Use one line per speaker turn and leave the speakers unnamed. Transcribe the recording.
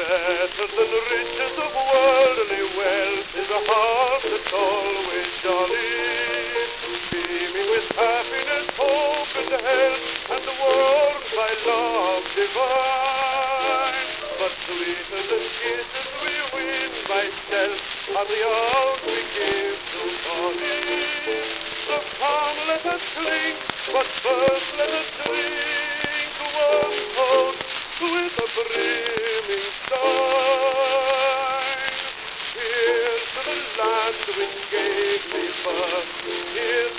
Better than riches of worldly wealth is a heart that's always jolly, beaming with happiness, hope and health, and warmed by love divine. But sweeter than kisses we win by stealth are the oaths we give to folly. So come, let us cling, but first let us drink one toast with a brimming stein. Here's to the land which gave me birth, here's